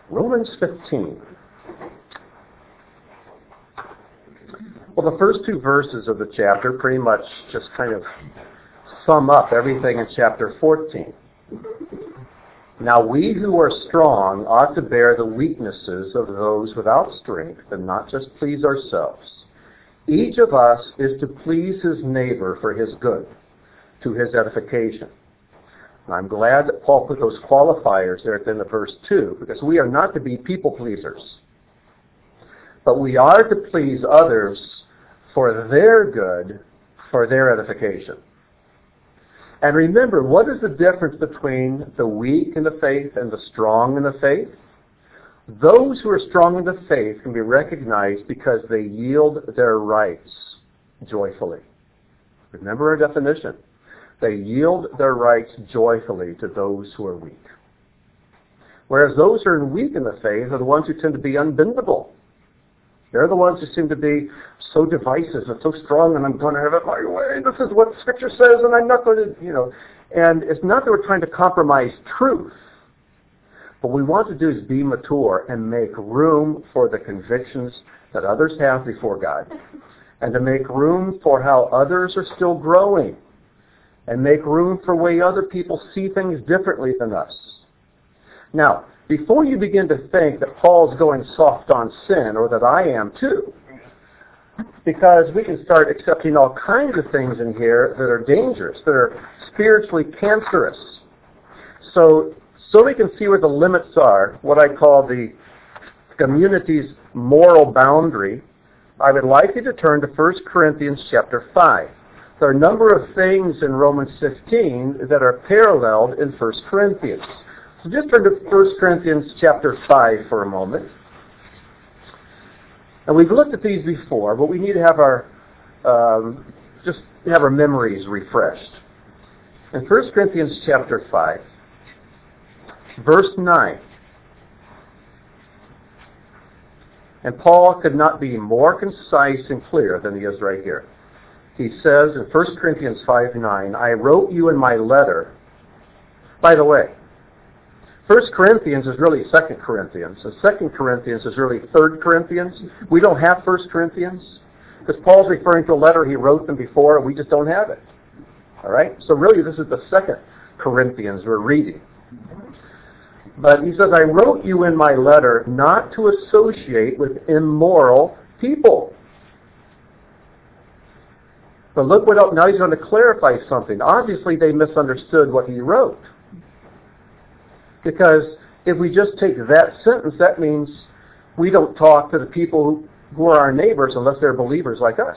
Romans 15. Well, the first two verses of the chapter pretty much just kind of sum up everything in chapter 14. Now we who are strong ought to bear the weaknesses of those without strength and not just please ourselves. Each of us is to please his neighbor for his good, to his edification. And I'm glad that Paul put those qualifiers there at the end of verse 2, because we are not to be people pleasers. But we are to please others for their good, for their edification. And remember, what is the difference between the weak in the faith and the strong in the faith? Those who are strong in the faith can be recognized because they yield their rights joyfully. Remember our definition. They yield their rights joyfully to those who are weak. Whereas those who are weak in the faith are the ones who tend to be unbendable. They're the ones who seem to be so divisive and so strong, and I'm going to have it my way. This is what Scripture says, and I'm not going to, And it's not that we're trying to compromise truth. What we want to do is be mature and make room for the convictions that others have before God, and to make room for how others are still growing, and make room for the way other people see things differently than us. Now, before you begin to think that Paul's going soft on sin, or that I am too, because we can start accepting all kinds of things in here that are dangerous, that are spiritually cancerous. So we can see where the limits are, what I call the community's moral boundary, I would like you to turn to 1 Corinthians chapter 5. There are a number of things in Romans 15 that are paralleled in 1 Corinthians. So just turn to 1 Corinthians chapter 5 for a moment. And we've looked at these before, but we need to have our memories refreshed. In 1 Corinthians chapter 5, verse 9, and Paul could not be more concise and clear than he is right here. He says in 1 Corinthians 5:9, I wrote you in my letter. By the way, 1 Corinthians is really 2 Corinthians, and 2 Corinthians is really 3 Corinthians. We don't have 1 Corinthians, because Paul's referring to a letter he wrote them before, and we just don't have it. All right? So really, this is the 2 Corinthians we're reading. But he says, I wrote you in my letter not to associate with immoral people. But look what else, now he's going to clarify something. Obviously, they misunderstood what he wrote. Because if we just take that sentence, that means we don't talk to the people who are our neighbors unless they're believers like us.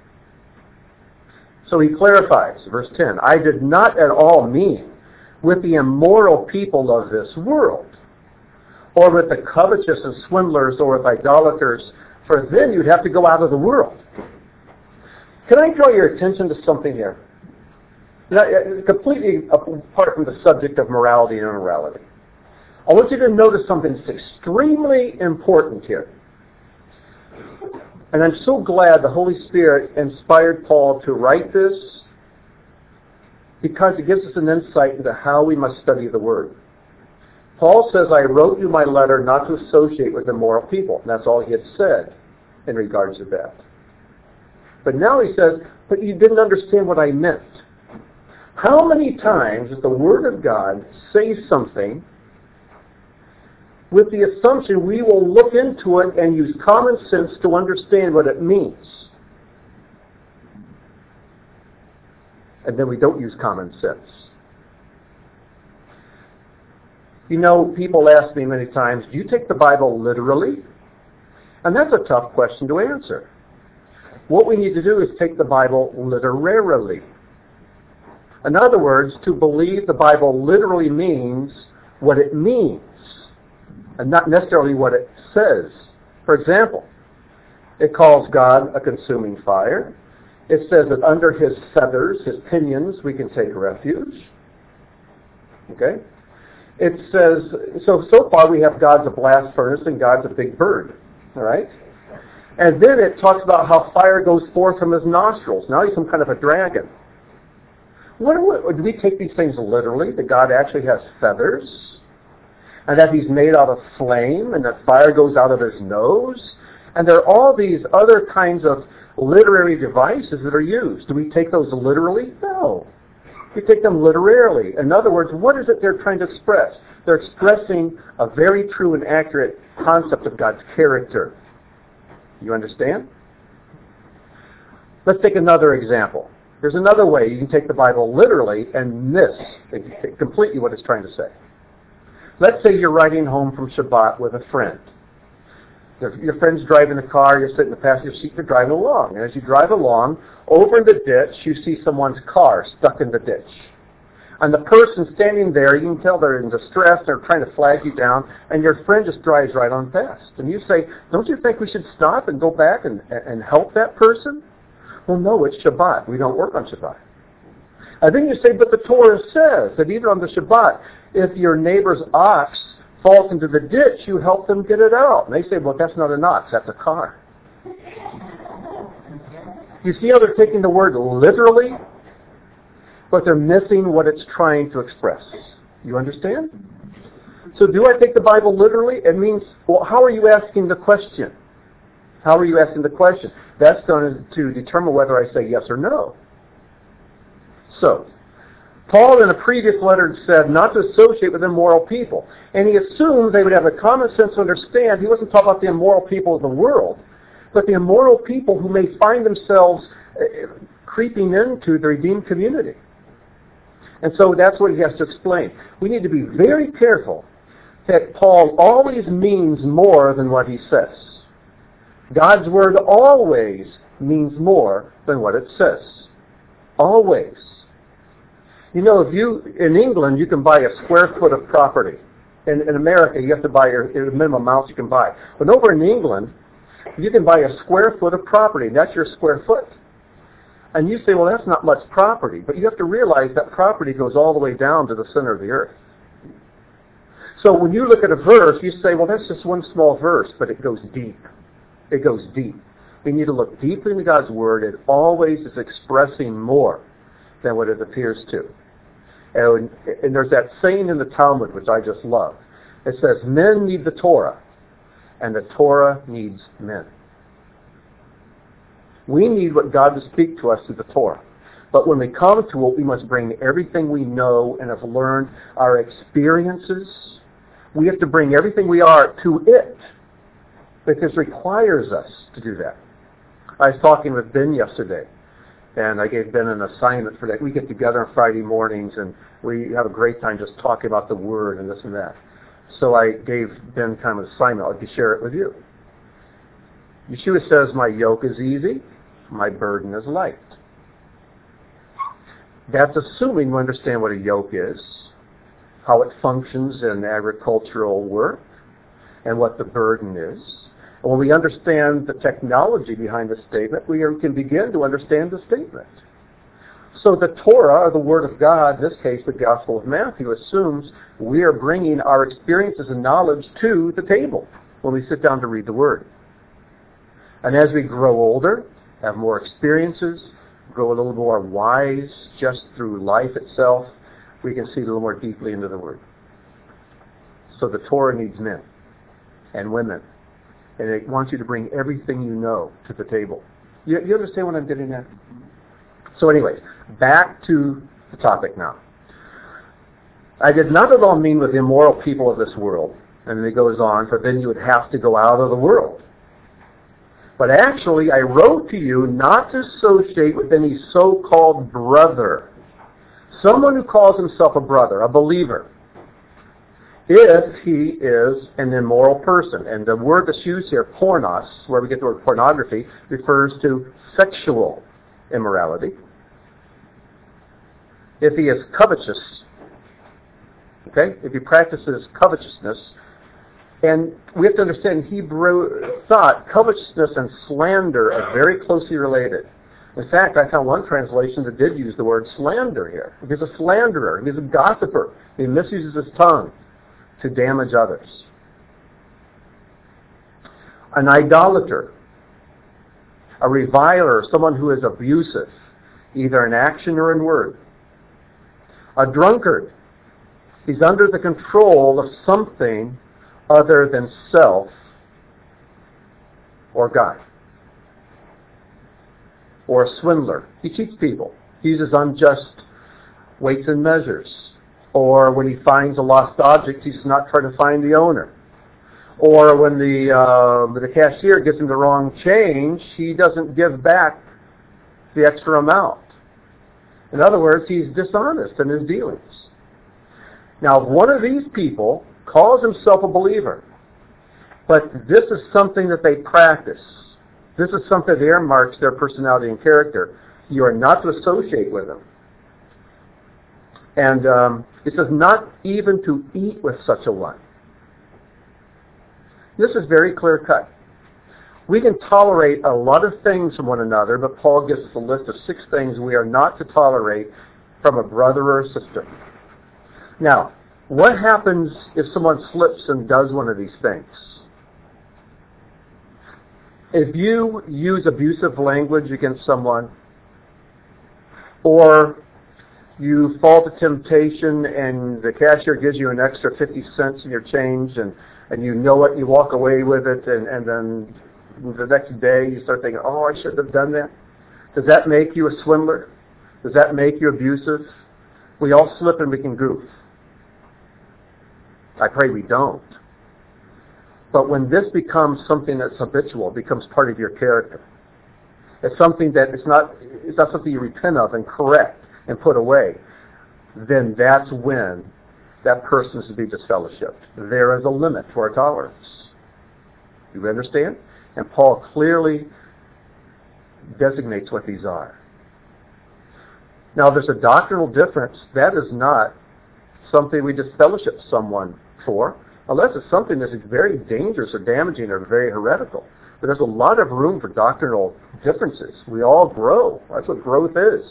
So he clarifies, verse 10, I did not at all mean with the immoral people of this world, or with the covetous and swindlers, or with idolaters, for then you'd have to go out of the world. Can I draw your attention to something here? Now, completely apart from the subject of morality and immorality. I want you to notice something that's extremely important here. And I'm so glad the Holy Spirit inspired Paul to write this, because it gives us an insight into how we must study the Word. Paul says, I wrote you my letter not to associate with immoral people. And that's all he had said in regards to that. But now he says, but you didn't understand what I meant. How many times does the Word of God say something with the assumption we will look into it and use common sense to understand what it means? And then we don't use common sense. People ask me many times, do you take the Bible literally? And that's a tough question to answer. What we need to do is take the Bible literarily. In other words, to believe the Bible literally means what it means, and not necessarily what it says. For example, it calls God a consuming fire. It says that under his feathers, his pinions, we can take refuge. Okay? It says, so far we have God's a blast furnace and God's a big bird. All right? And then it talks about how fire goes forth from his nostrils. Now he's some kind of a dragon. Do we take these things literally, that God actually has feathers? and that he's made out of flame, and that fire goes out of his nose. And there are all these other kinds of literary devices that are used. Do we take those literally? No. We take them literally. In other words, what is it they're trying to express? They're expressing a very true and accurate concept of God's character. You understand? Let's take another example. There's another way you can take the Bible literally and miss completely what it's trying to say. Let's say you're riding home from Shabbat with a friend. Your friend's driving the car, you're sitting in the passenger seat, you're driving along. And as you drive along, over in the ditch, you see someone's car stuck in the ditch. And the person standing there, you can tell they're in distress, they're trying to flag you down, and your friend just drives right on past. And you say, don't you think we should stop and go back and help that person? Well, no, it's Shabbat. We don't work on Shabbat. And then you say, but the Torah says that even on the Shabbat, if your neighbor's ox falls into the ditch, you help them get it out. And they say, well, that's not an ox, that's a car. You see how they're taking the word literally, but they're missing what it's trying to express. You understand? So do I take the Bible literally? It means, well, how are you asking the question? How are you asking the question? That's going to determine whether I say yes or no. So, Paul in a previous letter said not to associate with immoral people. And he assumed they would have the common sense to understand. He wasn't talking about the immoral people of the world, but the immoral people who may find themselves creeping into the redeemed community. And so that's what he has to explain. We need to be very careful that Paul always means more than what he says. God's word always means more than what it says. Always. You know, in England, you can buy a square foot of property. In America, you have to buy your minimum amounts you can buy. But over in England, you can buy a square foot of property, and that's your square foot. And you say, well, that's not much property. But you have to realize that property goes all the way down to the center of the earth. So when you look at a verse, you say, well, that's just one small verse, but it goes deep. It goes deep. We need to look deeply into God's Word. It always is expressing more than what it appears to. And there's that saying in the Talmud, which I just love. It says, men need the Torah, and the Torah needs men. We need what God to speak to us through the Torah. But when we come to it, we must bring everything we know and have learned, our experiences. We have to bring everything we are to it, because it requires us to do that. I was talking with Ben yesterday, and I gave Ben an assignment for that. We get together on Friday mornings, and we have a great time just talking about the Word and this and that. So I gave Ben kind of an assignment. I'll just share it with you. Yeshua says, my yoke is easy, my burden is light. That's assuming we understand what a yoke is, how it functions in agricultural work, and what the burden is. And when we understand the technology behind the statement, we can begin to understand the statement. So the Torah, or the Word of God, in this case the Gospel of Matthew, assumes we are bringing our experiences and knowledge to the table when we sit down to read the Word. And as we grow older, have more experiences, grow a little more wise just through life itself, we can see a little more deeply into the Word. So the Torah needs men and women. And it wants you to bring everything you know to the table. You understand what I'm getting at? So anyways, back to the topic now. I did not at all mean with the immoral people of this world. And then it goes on, for then you would have to go out of the world. But actually, I wrote to you not to associate with any so-called brother. Someone who calls himself a brother, a believer, if he is an immoral person. And the word that's used here, pornos, where we get the word pornography, refers to sexual immorality. If he is covetous, okay, if he practices covetousness, and we have to understand in Hebrew thought, covetousness and slander are very closely related. In fact, I found one translation that did use the word slander here. He's a slanderer. He's a gossiper. He misuses his tongue to damage others. An idolater, a reviler, someone who is abusive, either in action or in word. A drunkard, He's under the control of something other than self or God. Or a swindler. He cheats people. He uses unjust weights and measures. Or when he finds a lost object, he's not trying to find the owner. Or when the cashier gives him the wrong change, he doesn't give back the extra amount. In other words, he's dishonest in his dealings. Now, if one of these people calls himself a believer, but this is something that they practice, this is something that earmarks their personality and character, you are not to associate with them. And it says not even to eat with such a one. This is very clear-cut. We can tolerate a lot of things from one another, but Paul gives us a list of 6 things we are not to tolerate from a brother or a sister. Now, what happens if someone slips and does one of these things? If you use abusive language against someone, or you fall to temptation and the cashier gives you an extra 50 cents in your change and you know it, you walk away with it, and then the next day you start thinking, oh, I shouldn't have done that. Does that make you a swindler? Does that make you abusive? We all slip and we can goof. I pray we don't. But when this becomes something that's habitual, becomes part of your character, it's something that it's not something you repent of and correct and put away, then that's when that person is to be disfellowshipped. There is a limit to our tolerance. You understand? And Paul clearly designates what these are. Now, there's a doctrinal difference. That is not something we disfellowship someone for, unless it's something that's very dangerous or damaging or very heretical. But there's a lot of room for doctrinal differences. We all grow. That's what growth is.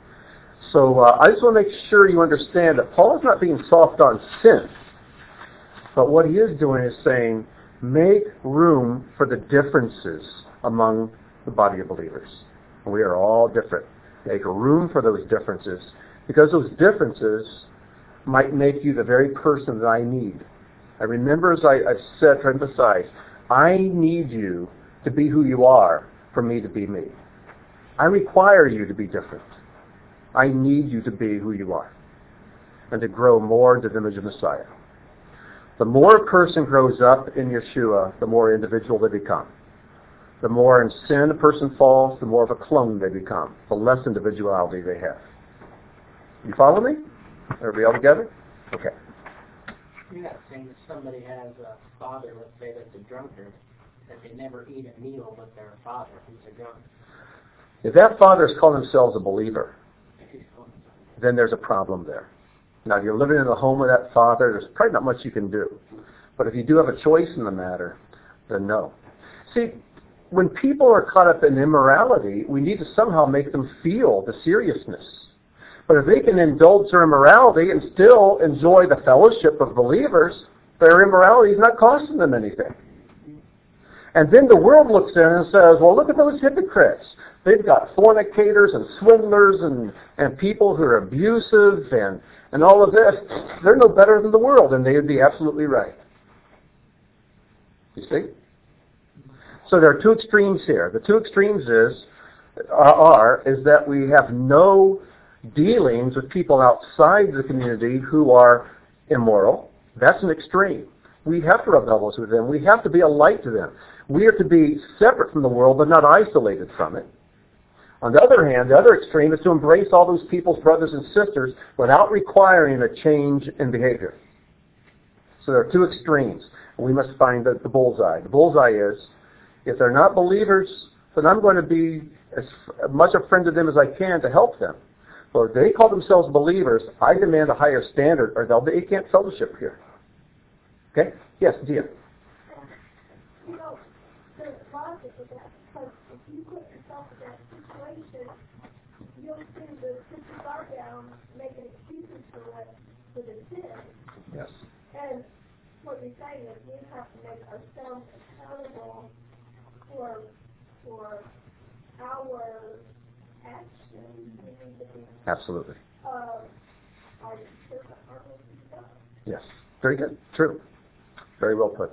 So I just want to make sure you understand that Paul is not being soft on sin. But what he is doing is saying, make room for the differences among the body of believers. And we are all different. Make room for those differences, because those differences might make you the very person that I need. I remember, as I've said, to emphasize, I need you to be who you are for me to be me. I require you to be different. I need you to be who you are and to grow more into the image of Messiah. The more a person grows up in Yeshua, the more individual they become. The more in sin a person falls, the more of a clone they become, the less individuality they have. You follow me? Everybody all together? Okay. You're not saying that somebody has a father, let's say, that's a drunkard, that they never eat a meal with their father who's a drunkard. If that father is calling themselves a believer, then there's a problem there. Now, if you're living in the home of that father, there's probably not much you can do. But if you do have a choice in the matter, then no. See, when people are caught up in immorality, we need to somehow make them feel the seriousness. But if they can indulge their immorality and still enjoy the fellowship of believers, their immorality is not costing them anything. And then the world looks in and says, well, look at those hypocrites. They've got fornicators and swindlers and people who are abusive and all of this. They're no better than the world, and they would be absolutely right. You see? So there are two extremes here. The two extremes is that we have no dealings with people outside the community who are immoral. That's an extreme. We have to rub elbows with them. We have to be a light to them. We are to be separate from the world, but not isolated from it. On the other hand, the other extreme is to embrace all those people's brothers and sisters without requiring a change in behavior. So there are two extremes. We must find the bullseye. The bullseye is, if they're not believers, then I'm going to be as much a friend to them as I can to help them. So if they call themselves believers, I demand a higher standard, or they can't fellowship here. Okay? Yes, Gia. You know, there's logic of that, because if you put yourself in that situation, you'll see the sisters are down making excuses for the sin. Yes. And what you're saying is we have to make ourselves accountable for our actions. Absolutely. Our Yes. Very good. True. Very well put.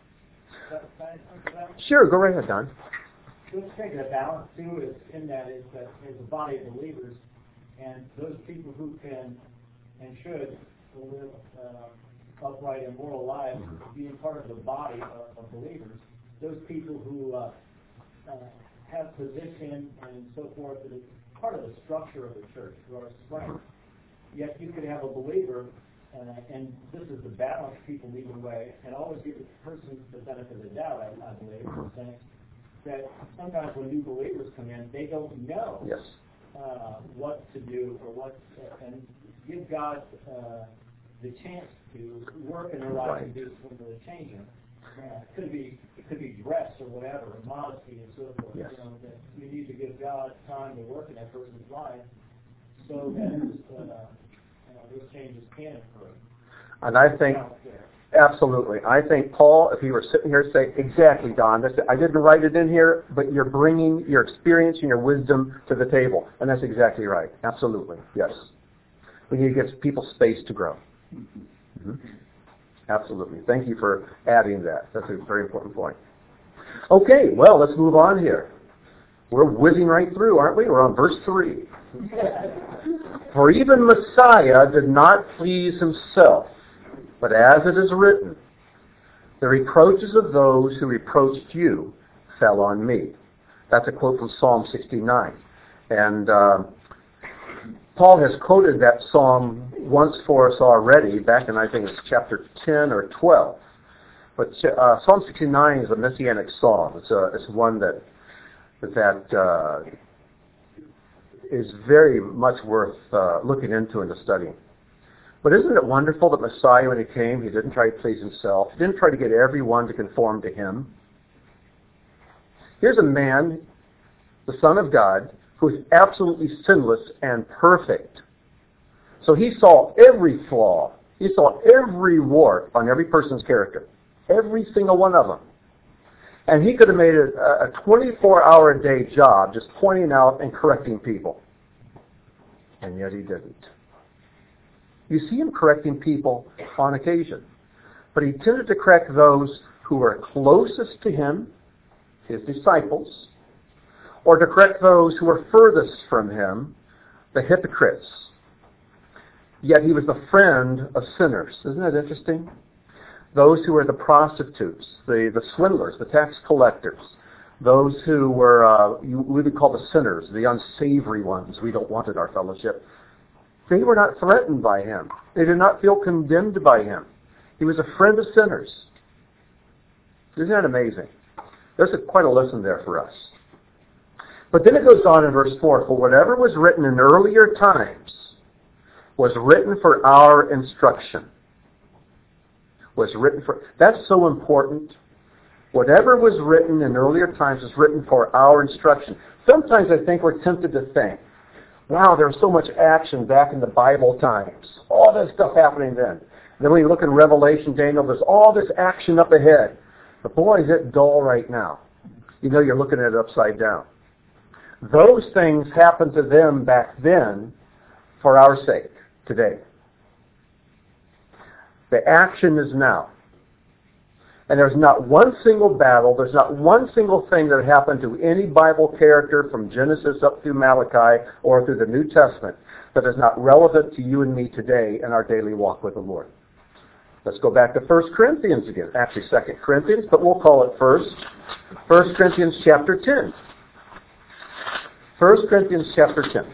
That Sure, go right ahead, Don. Let's take the balance too is that there's a body of believers, and those people who can and should live upright and moral lives, being part of the body of believers, those people who have position and so forth that is part of the structure of the church, who are strength. Yet you could have a believer, and this is the balance people lead away, and always give the person the benefit of the doubt, I believe, saying that sometimes when new believers come in, they don't know Yes. what to do or what, and give God the chance to work in their life and do something to change them. It could be dress or whatever, modesty and so forth. Yes. That you need to give God time to work in that person's life so that those changes can occur. And I think, absolutely, I think Paul, if he were sitting here, say, exactly, Don, I didn't write it in here, but you're bringing your experience and your wisdom to the table. And that's exactly right. Absolutely, yes. We need to give people space to grow. Mm-hmm. Absolutely. Thank you for adding that. That's a very important point. Okay, well, let's move on here. We're whizzing right through, aren't we? We're on verse 3. For even Messiah did not please himself, but as it is written, the reproaches of those who reproached you fell on me. That's a quote from Psalm 69. And Paul has quoted that psalm once for us already, back in, I think it's chapter 10 or 12. But Psalm 69 is a messianic psalm. It's one that is very much worth looking into and studying. But isn't it wonderful that Messiah, when he came, he didn't try to please himself. He didn't try to get everyone to conform to him. Here's a man, the Son of God, who is absolutely sinless and perfect. So he saw every flaw. He saw every wart on every person's character. Every single one of them. And he could have made it a 24-hour-a-day job just pointing out and correcting people. And yet he didn't. You see him correcting people on occasion. But he tended to correct those who were closest to him, his disciples, or to correct those who were furthest from him, the hypocrites. Yet he was the friend of sinners. Isn't that interesting? Those who were the prostitutes, the swindlers, the tax collectors, those who were, we would call the sinners, the unsavory ones we don't want in our fellowship. They were not threatened by him. They did not feel condemned by him. He was a friend of sinners. Isn't that amazing? There's quite a lesson there for us. But then it goes on in verse 4, for whatever was written in earlier times was written for our instruction. That's so important. Whatever was written in earlier times was written for our instruction. Sometimes I think we're tempted to think, wow, there was so much action back in the Bible times. All this stuff happening then. Then when you look in Revelation, Daniel, there's all this action up ahead. But boy, is it dull right now. You know you're looking at it upside down. Those things happened to them back then for our sake today. The action is now. And there's not one single battle, there's not one single thing that happened to any Bible character from Genesis up through Malachi or through the New Testament that is not relevant to you and me today in our daily walk with the Lord. Let's go back to 1 Corinthians again. Actually 2 Corinthians, but we'll call it first. 1 Corinthians chapter 10. 1 Corinthians chapter 10.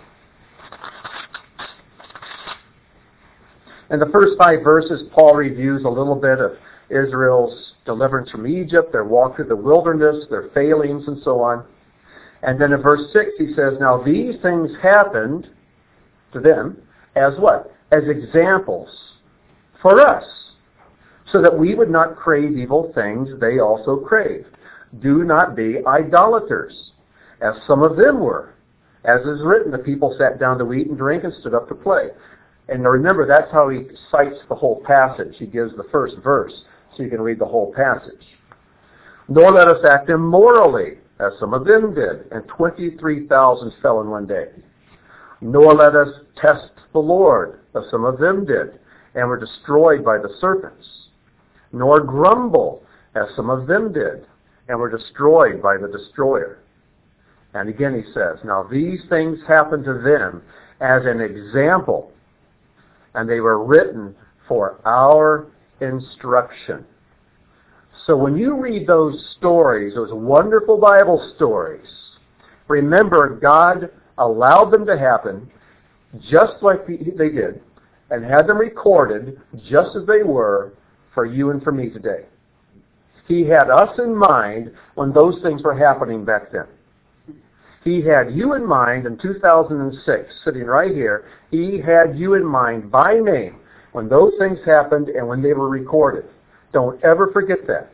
In the first 5 verses, Paul reviews a little bit of Israel's deliverance from Egypt, their walk through the wilderness, their failings, and so on. And then in verse 6 he says, now these things happened to them as what? As examples for us, so that we would not crave evil things they also craved. Do not be idolaters, as some of them were. As is written, the people sat down to eat and drink and stood up to play. And remember, that's how he cites the whole passage. He gives the first verse, so you can read the whole passage. Nor let us act immorally, as some of them did, and 23,000 fell in one day. Nor let us test the Lord, as some of them did, and were destroyed by the serpents, nor grumble, as some of them did, and were destroyed by the destroyer. And again he says, now these things happened to them as an example, and they were written for our instruction. So when you read those stories, those wonderful Bible stories, remember God allowed them to happen just like they did, and had them recorded just as they were for you and for me today. He had us in mind when those things were happening back then. He had you in mind in 2006, sitting right here. He had you in mind by name when those things happened and when they were recorded. Don't ever forget that.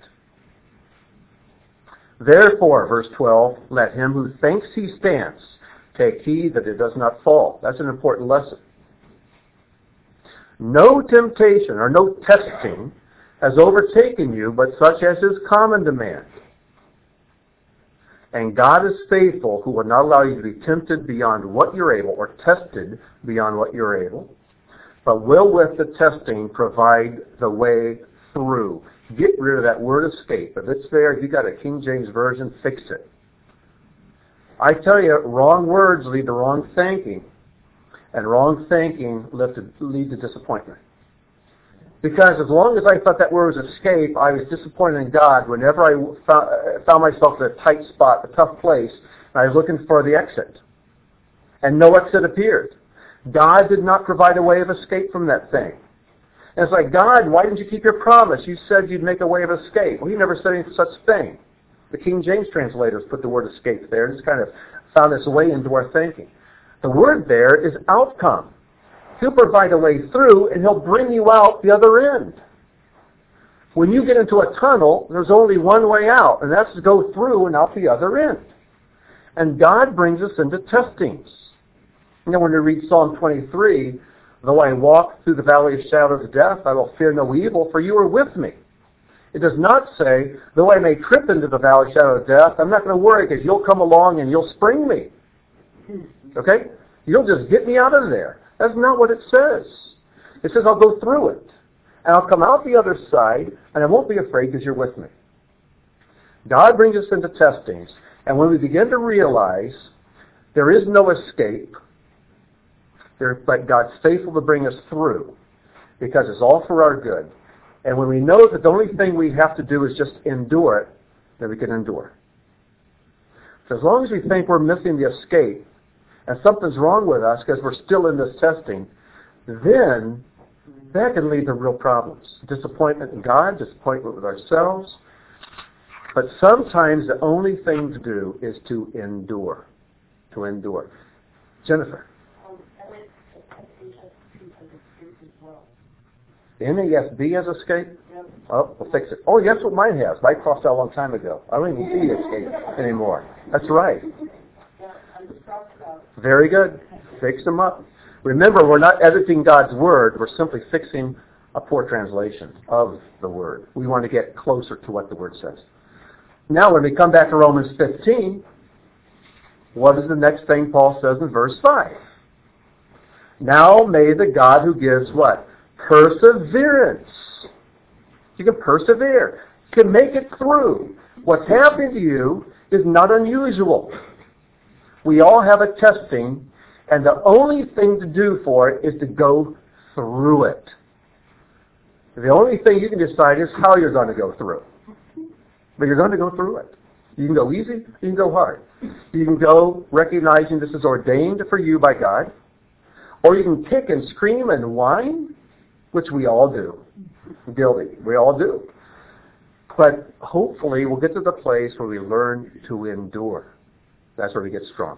Therefore, verse 12, let him who thinks he stands take heed that it does not fall. That's an important lesson. No temptation or no testing has overtaken you, but such as is common to man. And God is faithful, who will not allow you to be tempted beyond what you're able, or tested beyond what you're able, but will with the testing provide the way through. Get rid of that word escape. If it's there, if you got a King James Version, fix it. I tell you, wrong words lead to wrong thinking, and wrong thinking lead to disappointment. Because as long as I thought that word was escape, I was disappointed in God whenever I found myself in a tight spot, a tough place, and I was looking for the exit. And no exit appeared. God did not provide a way of escape from that thing. And it's like, God, why didn't you keep your promise? You said you'd make a way of escape. Well, you never said any such thing. The King James translators put the word escape there and just kind of found its way into our thinking. The word there is outcome. He'll provide a way through, and He'll bring you out the other end. When you get into a tunnel, there's only one way out, and that's to go through and out the other end. And God brings us into testings. You know, when we read Psalm 23, though I walk through the valley of shadow of death, I will fear no evil, for you are with me. It does not say, though I may trip into the valley of shadow of death, I'm not going to worry because you'll come along and you'll spring me. Okay? You'll just get me out of there. That's not what it says. It says I'll go through it. And I'll come out the other side, and I won't be afraid because you're with me. God brings us into testings, and when we begin to realize there is no escape, but God's faithful to bring us through, because it's all for our good. And when we know that the only thing we have to do is just endure it, then we can endure. So as long as we think we're missing the escape, and something's wrong with us because we're still in this testing, then that can lead to real problems. Disappointment in God, disappointment with ourselves. But sometimes the only thing to do is to endure. To endure. Jennifer. NASB has escape? Oh, we'll fix it. Oh, that's what mine has. I crossed out a long time ago. I don't even see escape anymore. That's right. Very good. Fix them up. Remember, we're not editing God's Word. We're simply fixing a poor translation of the Word. We want to get closer to what the Word says. Now, when we come back to Romans 15, what is the next thing Paul says in verse 5? Now may the God who gives what? Perseverance. You can persevere. You can make it through. What's happening to you is not unusual. We all have a testing, and the only thing to do for it is to go through it. The only thing you can decide is how you're going to go through. But you're going to go through it. You can go easy, you can go hard. You can go recognizing this is ordained for you by God, or you can kick and scream and whine, which we all do. Guilty. We all do. But hopefully we'll get to the place where we learn to endure. That's where we get strong.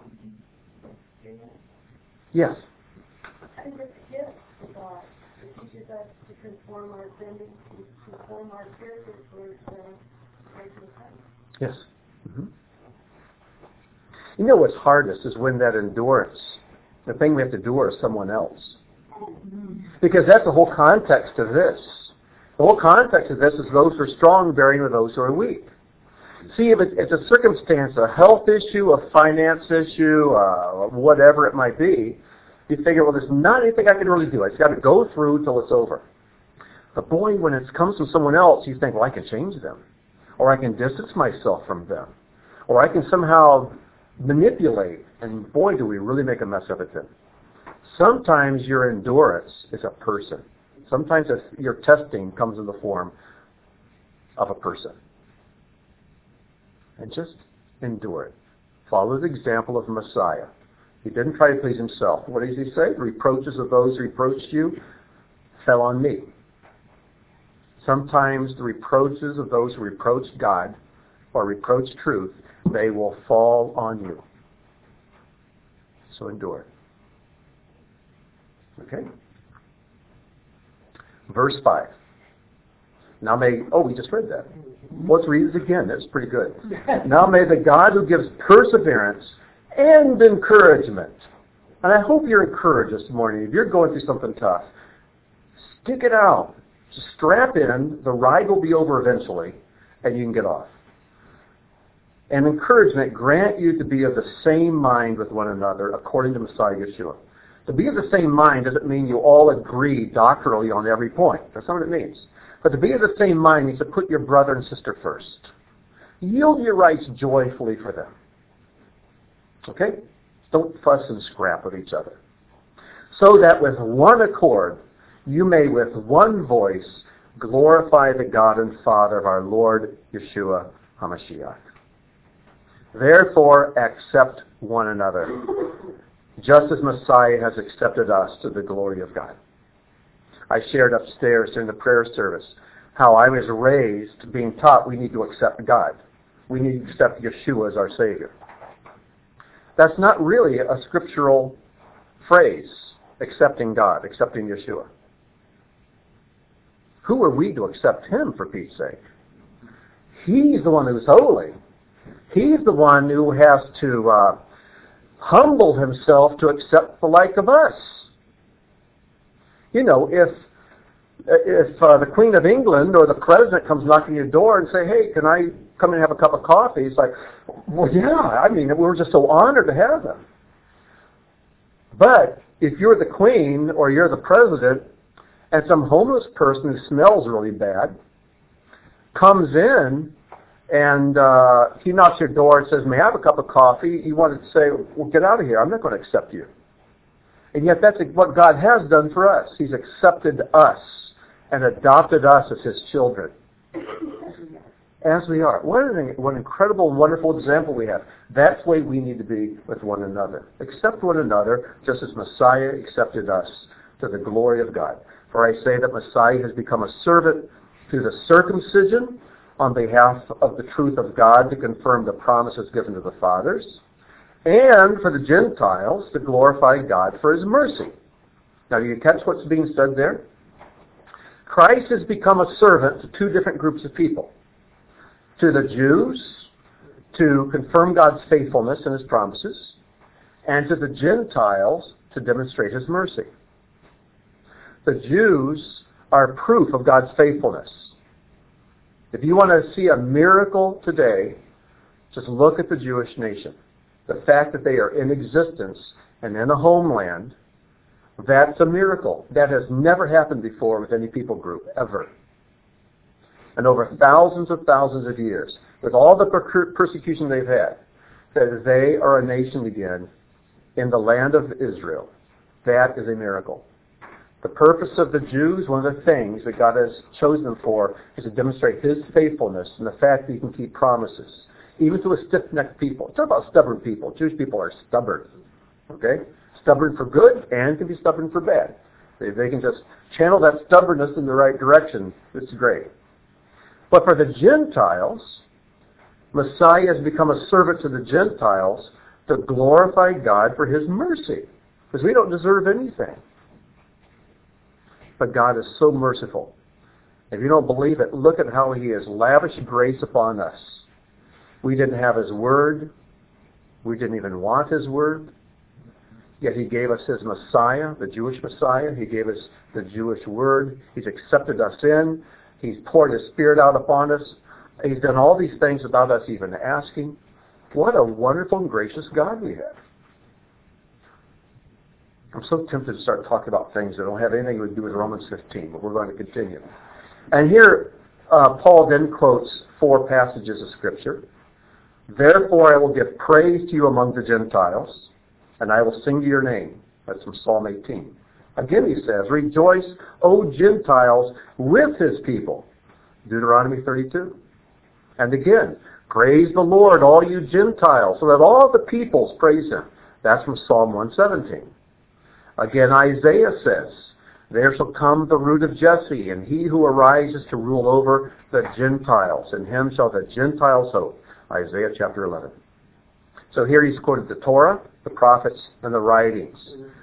Yes? And this gift of God teaches us to conform our thinking, to conform our character towards righteousness. Yes. Mm-hmm. You know what's hardest is when that endurance, the thing we have to endure is someone else. Because that's the whole context of this. The whole context of this is those who are strong bearing with those who are weak. See, if it's a circumstance, a health issue, a finance issue, whatever it might be, You figure, well, there's not anything I can really do. I just got to go through till it's over. But boy, when it comes from someone else, you think, well, I can change them. Or I can distance myself from them. Or I can somehow manipulate. And boy, do we really make a mess of it then. Sometimes your endurance is a person. Sometimes your testing comes in the form of a person. And just endure it. Follow the example of Messiah. He didn't try to please himself. What does he say? The reproaches of those who reproached you fell on me. Sometimes the reproaches of those who reproach God or reproach truth, they will fall on you. So endure it. Okay? Verse 5. Now we just read that. Let's read it again. That's pretty good. Now may the God who gives perseverance and encouragement. And I hope you're encouraged this morning. If you're going through something tough, stick it out. Just strap in. The ride will be over eventually, and you can get off. And encouragement grant you to be of the same mind with one another, according to Messiah Yeshua. To be of the same mind doesn't mean you all agree doctrinally on every point. That's not what it means. But to be of the same mind means to put your brother and sister first. Yield your rights joyfully for them. Okay? Don't fuss and scrap with each other. So that with one accord, you may with one voice glorify the God and Father of our Lord Yeshua HaMashiach. Therefore, accept one another, just as Messiah has accepted us to the glory of God. I shared upstairs during the prayer service how I was raised being taught we need to accept God. We need to accept Yeshua as our Savior. That's not really a scriptural phrase, accepting God, accepting Yeshua. Who are we to accept Him, for Pete's sake? He's the one who's holy. He's the one who has to humble himself to accept the like of us. You know, if the Queen of England or the President comes knocking your door and say, hey, can I come and have a cup of coffee? It's like, well, yeah, I mean, we're just so honored to have them. But if you're the Queen or you're the President and some homeless person who smells really bad comes in and he knocks your door and says, may I have a cup of coffee? You want to say, well, get out of here. I'm not going to accept you. And yet that's what God has done for us. He's accepted us and adopted us as His children. As we are. What an incredible, wonderful example we have. That's the way we need to be with one another. Accept one another just as Messiah accepted us to the glory of God. For I say that Messiah has become a servant to the circumcision on behalf of the truth of God to confirm the promises given to the fathers, and for the Gentiles to glorify God for His mercy. Now, do you catch what's being said there? Christ has become a servant to two different groups of people. To the Jews, to confirm God's faithfulness and His promises, and to the Gentiles, to demonstrate His mercy. The Jews are proof of God's faithfulness. If you want to see a miracle today, just look at the Jewish nation. The fact that they are in existence and in a homeland, that's a miracle. That has never happened before with any people group, ever. And over thousands of years, with all the persecution they've had, that they are a nation again in the land of Israel. That is a miracle. The purpose of the Jews, one of the things that God has chosen them for, is to demonstrate His faithfulness and the fact that He can keep promises, even to a stiff-necked people. Talk about stubborn people. Jewish people are stubborn. Okay? Stubborn for good and can be stubborn for bad. If they can just channel that stubbornness in the right direction, it's great. But for the Gentiles, Messiah has become a servant to the Gentiles to glorify God for His mercy. Because we don't deserve anything. But God is so merciful. If you don't believe it, look at how He has lavished grace upon us. We didn't have His Word. We didn't even want His Word. Yet He gave us His Messiah, the Jewish Messiah. He gave us the Jewish Word. He's accepted us in. He's poured His Spirit out upon us. He's done all these things without us even asking. What a wonderful and gracious God we have. I'm so tempted to start talking about things that don't have anything to do with Romans 15, but we're going to continue. And here, Paul then quotes 4 passages of Scripture. Therefore I will give praise to you among the Gentiles, and I will sing to your name. That's from Psalm 18. Again he says, rejoice, O Gentiles, with his people. Deuteronomy 32. And again, praise the Lord, all you Gentiles, so that all the peoples praise him. That's from Psalm 117. Again, Isaiah says, there shall come the root of Jesse, and he who arises to rule over the Gentiles. In him shall the Gentiles hope. Isaiah chapter 11. So here he's quoted the Torah, the prophets, and the writings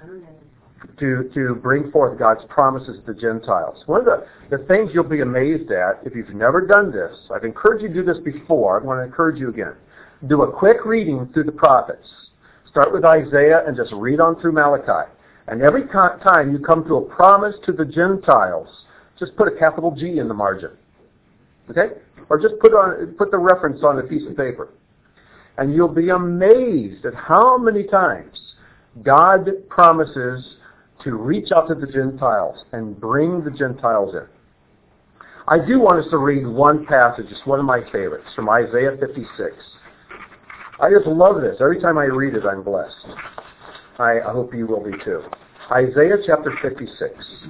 to bring forth God's promises to the Gentiles. One of the things you'll be amazed at, if you've never done this, I've encouraged you to do this before, I want to encourage you again. Do a quick reading through the prophets. Start with Isaiah and just read on through Malachi. And every time you come to a promise to the Gentiles, just put a capital G in the margin. Okay? Or just put the reference on a piece of paper. And you'll be amazed at how many times God promises to reach out to the Gentiles and bring the Gentiles in. I do want us to read one passage. It's one of my favorites, from Isaiah 56. I just love this. Every time I read it, I'm blessed. I hope you will be too. Isaiah chapter 56.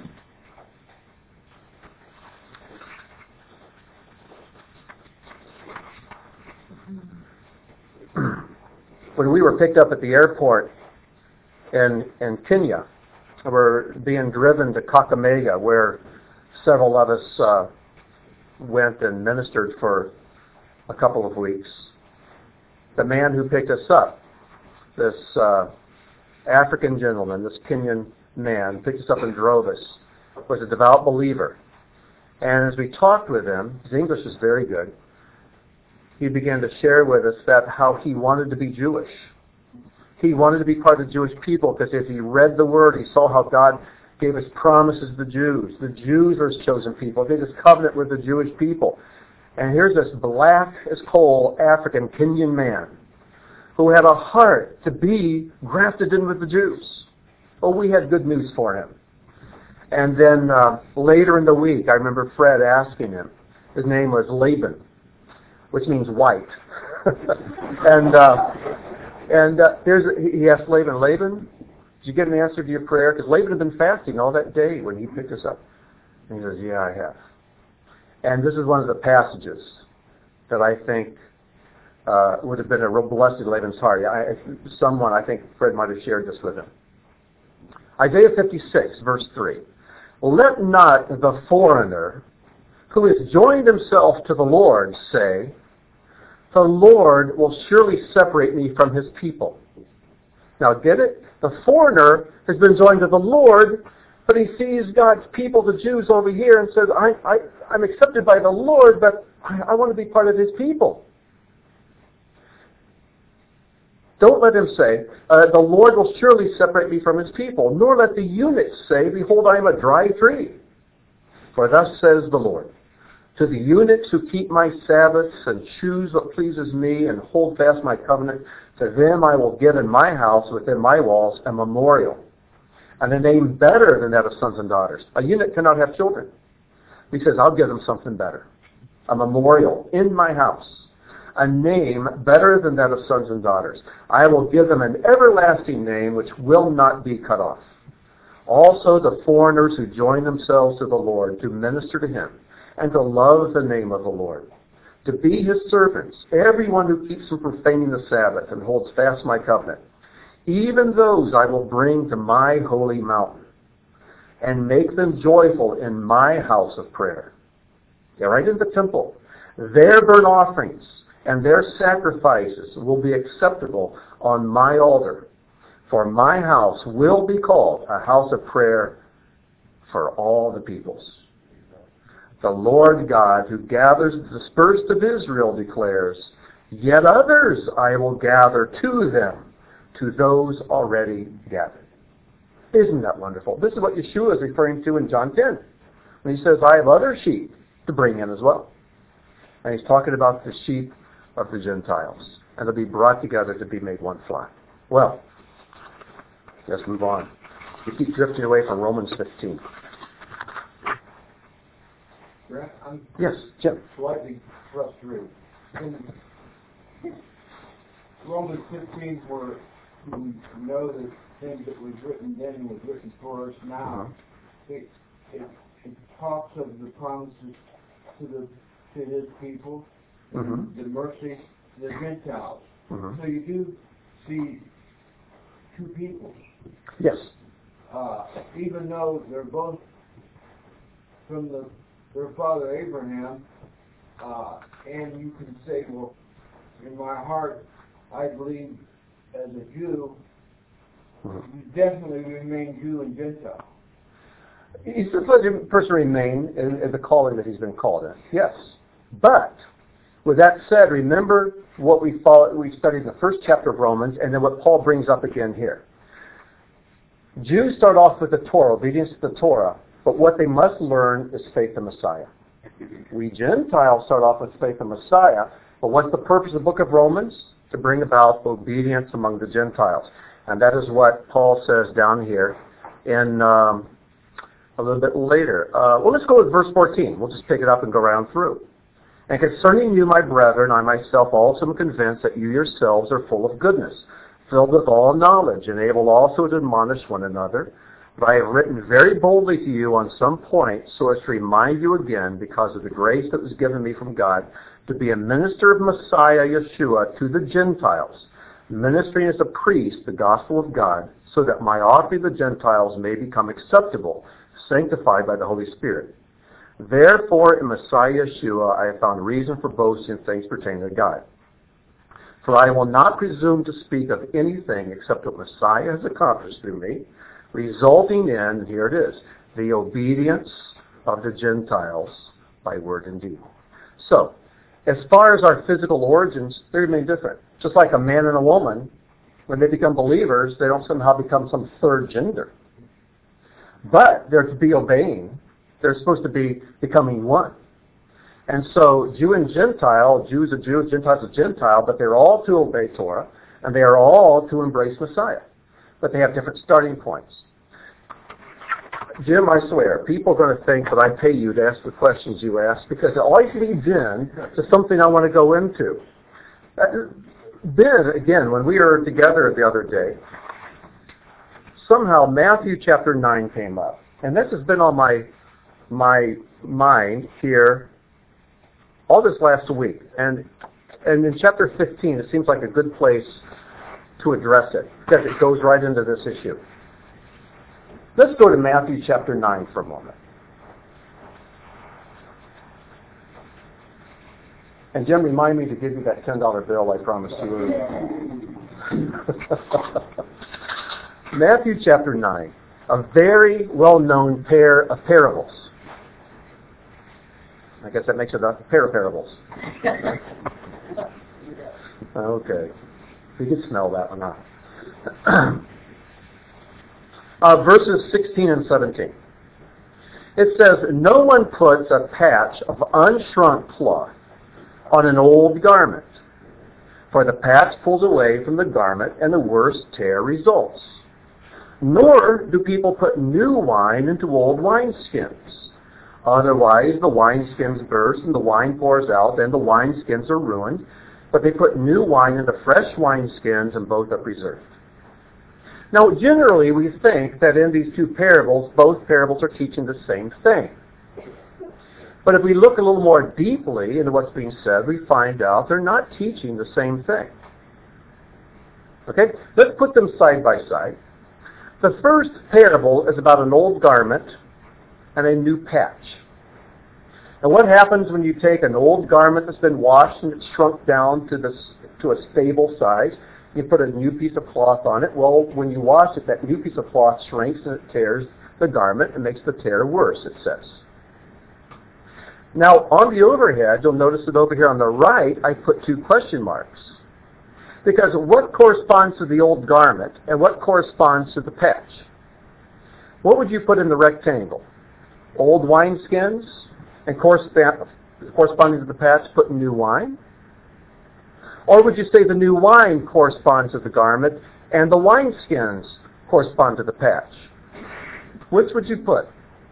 When we were picked up at the airport in Kenya, we were being driven to Kakamega, where several of us went and ministered for a couple of weeks. The man who picked us up, this African gentleman, this Kenyan man, picked us up and drove us, was a devout believer. And as we talked with him, his English was very good, he began to share with us that how he wanted to be Jewish. He wanted to be part of the Jewish people because as he read the Word, he saw how God gave his promises to the Jews. The Jews are his chosen people. He did his covenant with the Jewish people. And here's this black as coal African Kenyan man who had a heart to be grafted in with the Jews. Well, we had good news for him. And then later in the week, I remember Fred asking him. His name was Laban, which means white. He asked Laban, did you get an answer to your prayer? Because Laban had been fasting all that day when he picked us up. And he says, yeah, I have. And this is one of the passages that I think would have been a real blessing to Laban's heart. I think Fred might have shared this with him. Isaiah 56, verse 3. Let not the foreigner who has joined himself to the Lord say, the Lord will surely separate me from his people. Now get it? The foreigner has been joined to the Lord, but he sees God's people, the Jews, over here and says, I'm accepted by the Lord, but I want to be part of his people. Don't let him say, the Lord will surely separate me from his people, nor let the eunuchs say, behold, I am a dry tree. For thus says the Lord, to the eunuchs who keep my Sabbaths and choose what pleases me and hold fast my covenant, to them I will give in my house within my walls a memorial, and a name better than that of sons and daughters. A eunuch cannot have children. He says, I'll give them something better. A memorial in my house. A name better than that of sons and daughters. I will give them an everlasting name which will not be cut off. Also the foreigners who join themselves to the Lord to minister to him and to love the name of the Lord, to be his servants, everyone who keeps from profaning the Sabbath and holds fast my covenant. Even those I will bring to my holy mountain and make them joyful in my house of prayer. Yeah, right in the temple. Their burnt offerings and their sacrifices will be acceptable on my altar. For my house will be called a house of prayer for all the peoples. The Lord God who gathers the dispersed of Israel declares, yet others I will gather to them, to those already gathered. Isn't that wonderful? This is what Yeshua is referring to in John 10. When he says, I have other sheep to bring in as well. And he's talking about the sheep of the Gentiles. And they'll be brought together to be made one flock. Well, let's move on. You keep drifting away from Romans 15. Brent, I'm Yes, Jim. slightly frustrated. In Romans 15, where we know that things that was written then was written for us now, it talks of the promises to his people, and the mercy to the Gentiles. So you do see two peoples. Yes. Even though they're both from their father Abraham, and you can say, well, in my heart, I believe as a Jew, you definitely remain Jew and Gentile. He's supposed to person remain in the calling that he's been called in. Yes. But, with that said, remember what we studied in the first chapter of Romans, and then what Paul brings up again here. Jews start off with the Torah, obedience to the Torah, but what they must learn is faith in Messiah. We Gentiles start off with faith in Messiah, but what's the purpose of the book of Romans? To bring about obedience among the Gentiles. And that is what Paul says down here in a little bit later. Well, let's go with verse 14. We'll just pick it up and go around through. And concerning you, my brethren, I myself also am convinced that you yourselves are full of goodness, filled with all knowledge, and able also to admonish one another. But I have written very boldly to you on some points, so as to remind you again, because of the grace that was given me from God, to be a minister of Messiah Yeshua to the Gentiles, ministering as a priest the gospel of God, so that my offering to the Gentiles may become acceptable, sanctified by the Holy Spirit. Therefore, in Messiah Yeshua, I have found reason for boasting in things pertaining to God. For I will not presume to speak of anything except what Messiah has accomplished through me, resulting in, and here it is, the obedience of the Gentiles by word and deed. So, as far as our physical origins, they remain different. Just like a man and a woman, when they become believers, they don't somehow become some third gender. But they're to be obeying. They're supposed to be becoming one. And so Jew and Gentile, Jew is a Jew, Gentile is a Gentile, but they're all to obey Torah, and they are all to embrace Messiah. But they have different starting points. Jim, I swear, people are going to think that I pay you to ask the questions you ask, because it always leads in to something I want to go into. Then, again, when we were together the other day, somehow Matthew chapter 9 came up. And this has been on my mind here all this last week. And in chapter 15, it seems like a good place to address it, because it goes right into this issue. Let's go to Matthew chapter 9 for a moment. And Jim, remind me to give you that $10 bill I promised you. Matthew chapter 9, a very well-known pair of parables. I guess that makes it a pair of parables. Okay. You can smell that one out. Verses 16 and 17. It says, no one puts a patch of unshrunk cloth on an old garment, for the patch pulls away from the garment, and the worst tear results. Nor do people put new wine into old wineskins. Otherwise, the wineskins burst, and the wine pours out, and the wineskins are ruined. But they put new wine into fresh wineskins, and both are preserved. Now, generally, we think that in these two parables, both parables are teaching the same thing. But if we look a little more deeply into what's being said, we find out they're not teaching the same thing. Okay? Let's put them side by side. The first parable is about an old garment and a new patch. And what happens when you take an old garment that's been washed and it's shrunk down to a stable size? You put a new piece of cloth on it. Well, when you wash it, that new piece of cloth shrinks and it tears the garment and makes the tear worse, it says. Now, on the overhead, you'll notice that over here on the right, I put 2 question marks. Because what corresponds to the old garment and what corresponds to the patch? What would you put in the rectangle? Old wineskins and corresponding to the patch, put new wine? Or would you say the new wine corresponds to the garment and the wineskins correspond to the patch? Which would you put?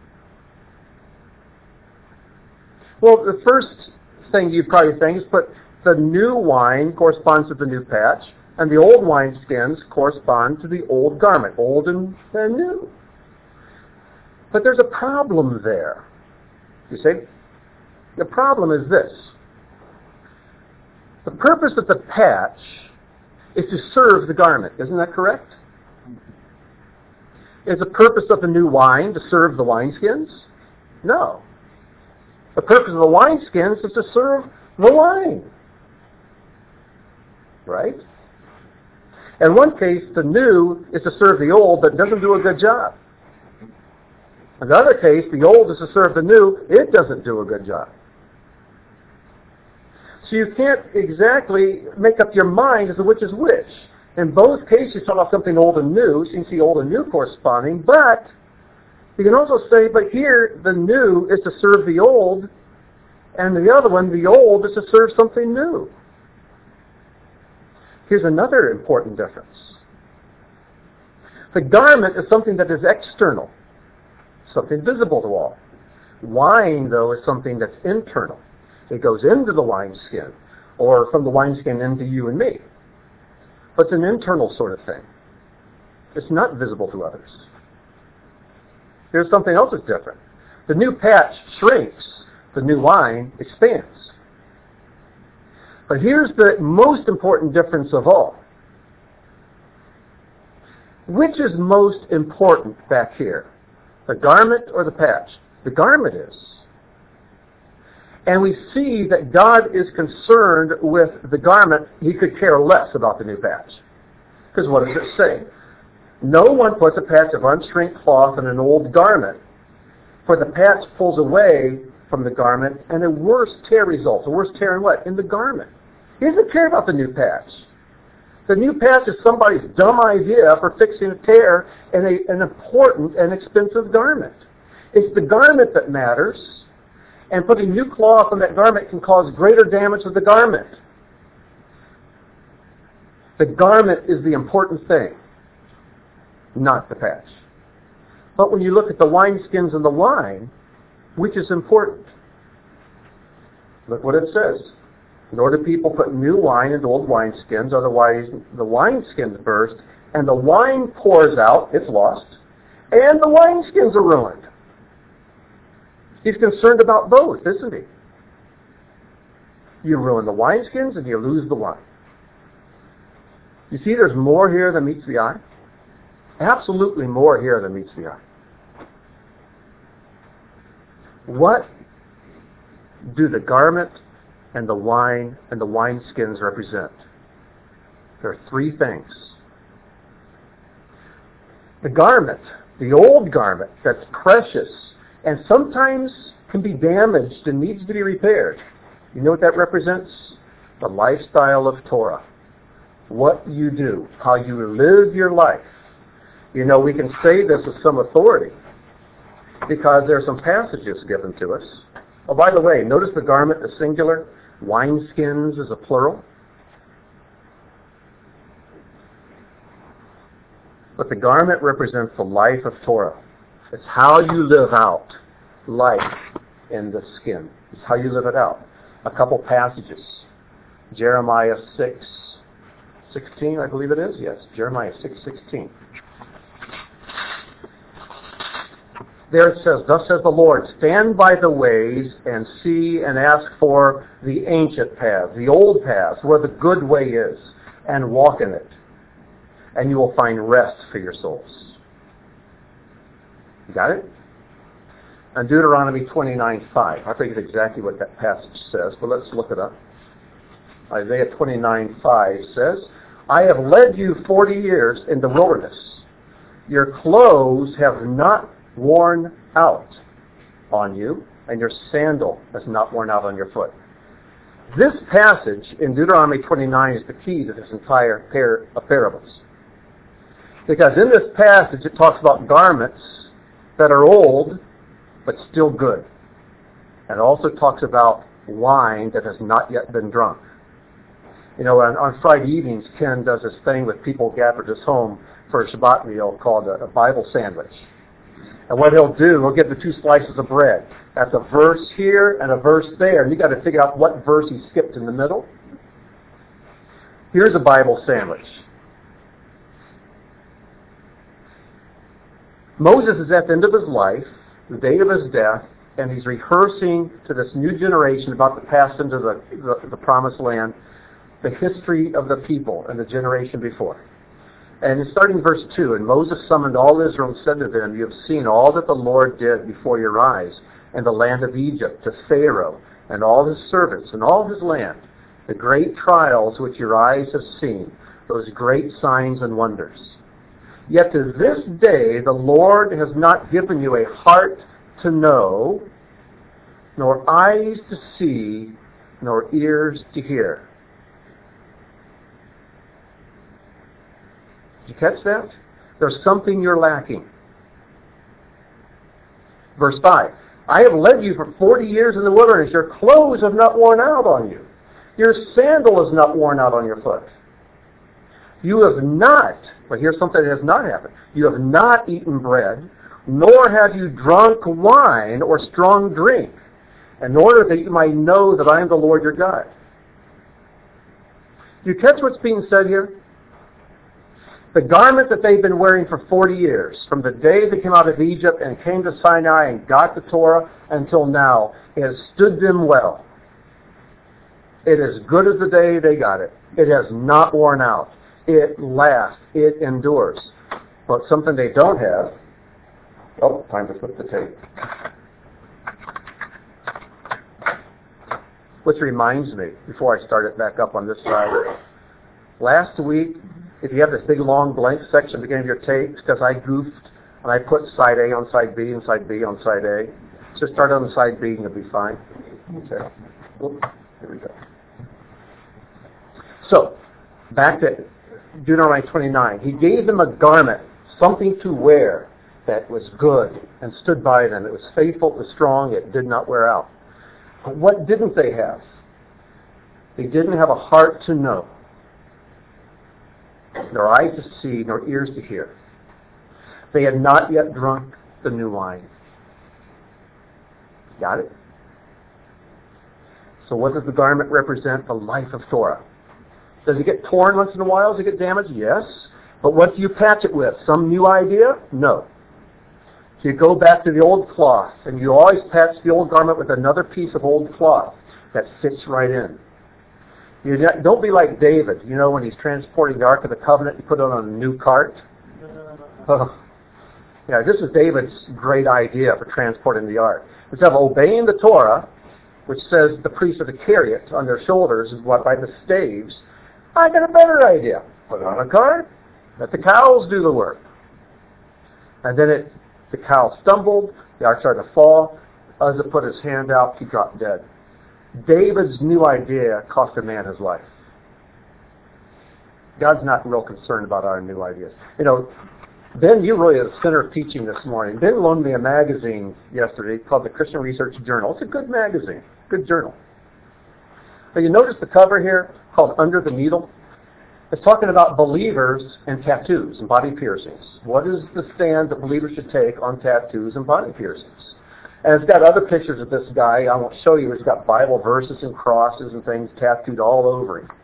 Well, the first thing you'd probably think is put the new wine corresponds to the new patch, and the old wineskins correspond to the old garment, old and new. But there's a problem there. You see? The problem is this. The purpose of the patch is to serve the garment. Isn't that correct? Is the purpose of the new wine to serve the wineskins? No. The purpose of the wineskins is to serve the wine. Right? In one case, the new is to serve the old, but doesn't do a good job. In the other case, the old is to serve the new, it doesn't do a good job. So you can't exactly make up your mind as to which is which. In both cases, you talk about something old and new, so you can see old and new corresponding, but you can also say, but here, the new is to serve the old, and the other one, the old, is to serve something new. Here's another important difference. The garment is something that is external, something visible to all. Wine, though, is something that's internal. It goes into the wineskin, or from the wineskin into you and me. But it's an internal sort of thing. It's not visible to others. Here's something else that's different. The new patch shrinks. The new wine expands. But here's the most important difference of all. Which is most important back here? The garment or the patch? The garment is. And we see that God is concerned with the garment. He could care less about the new patch. Because what does it say? No one puts a patch of unshrink cloth in an old garment, for the patch pulls away from the garment, and a worse tear results. A worse tear in what? In the garment. He doesn't care about the new patch. The new patch is somebody's dumb idea for fixing a tear in an important and expensive garment. It's the garment that matters, and putting new cloth on that garment can cause greater damage to the garment. The garment is the important thing, not the patch. But when you look at the wineskins and the wine, which is important? Look what it says. Nor do people put new wine into old wineskins, otherwise the wineskins burst, and the wine pours out, it's lost, and the wineskins are ruined. He's concerned about both, isn't he? You ruin the wineskins and you lose the wine. You see there's more here than meets the eye? Absolutely more here than meets the eye. What do the garment and the wine and the wineskins represent? There are three things. The garment, the old garment that's precious and sometimes can be damaged and needs to be repaired. You know what that represents? The lifestyle of Torah. What you do, how you live your life. You know, we can say this with some authority because there are some passages given to us. Oh, by the way, notice the garment is singular, wineskins is a plural. But the garment represents the life of Torah. It's how you live out life in the skin. It's how you live it out. A couple passages. Jeremiah 6:16, I believe it is. Yes, Jeremiah 6:16. There it says, thus says the Lord, stand by the ways and see and ask for the ancient paths, the old paths, where the good way is, and walk in it. And you will find rest for your souls. You got it? And Deuteronomy 29:5. I forget exactly what that passage says, but let's look it up. Isaiah 29:5 says, I have led you 40 years in the wilderness. Your clothes have not worn out on you, and your sandal has not worn out on your foot. This passage in Deuteronomy 29 is the key to this entire pair of parables. Because in this passage it talks about garments that are old but still good. And it also talks about wine that has not yet been drunk. You know, on Friday evenings, Ken does this thing with people gathered at his home for a Shabbat meal called a Bible sandwich. And what he'll do, he'll give the two slices of bread. That's a verse here and a verse there. And you've got to figure out what verse he skipped in the middle. Here's a Bible sandwich. Moses is at the end of his life, the day of his death, and he's rehearsing to this new generation about to pass into the promised land, the history of the people and the generation before. And it's starting in verse 2, and Moses summoned all Israel and said to them, you have seen all that the Lord did before your eyes in the land of Egypt, to Pharaoh and all his servants and all his land, the great trials which your eyes have seen, those great signs and wonders. Yet to this day the Lord has not given you a heart to know, nor eyes to see, nor ears to hear. Did you catch that? There's something you're lacking. Verse 5. I have led you for 40 years in the wilderness. Your clothes have not worn out on you. Your sandal is not worn out on your foot. You have not, but here's something that has not happened. You have not eaten bread, nor have you drunk wine or strong drink, in order that you might know that I am the Lord your God. Do you catch what's being said here? The garment that they've been wearing for 40 years, from the day they came out of Egypt and came to Sinai and got the Torah until now, has stood them well. It is good as the day they got it. It has not worn out. It lasts. It endures. But something they don't have. Oh, time to flip the tape. Which reminds me, before I start it back up on this side, last week, if you have this big long blank section at the beginning of your tape, because I goofed and I put side A on side B and side B on side A. So start on side B and you'll be fine. Okay. Oops, here we go. So, back to Deuteronomy 29. He gave them a garment, something to wear that was good and stood by them. It was faithful, it was strong, it did not wear out. But what didn't they have? They didn't have a heart to know, nor eyes to see, nor ears to hear. They had not yet drunk the new wine. Got it? So what does the garment represent? The life of Torah. Does it get torn once in a while? Does it get damaged? Yes. But what do you patch it with? Some new idea? No. So you go back to the old cloth, and you always patch the old garment with another piece of old cloth that fits right in. You don't be like David. You know, when he's transporting the Ark of the Covenant, he put it on a new cart. Oh. Yeah, this is David's great idea for transporting the Ark. Instead of obeying the Torah, which says the priests are to carry it on their shoulders by the staves, I got a better idea. Put it on a cart. Let the cows do the work. And then the cow stumbled. The Ark started to fall. Uzzah put his hand out. He dropped dead. David's new idea cost a man his life. God's not real concerned about our new ideas. You know, Ben, you really are the center of teaching this morning. Ben loaned me a magazine yesterday called the Christian Research Journal. It's a good magazine, good journal. But you notice the cover here called Under the Needle? It's talking about believers and tattoos and body piercings. What is the stand that believers should take on tattoos and body piercings? And it's got other pictures of this guy. I won't show you. It's got Bible verses and crosses and things tattooed all over him.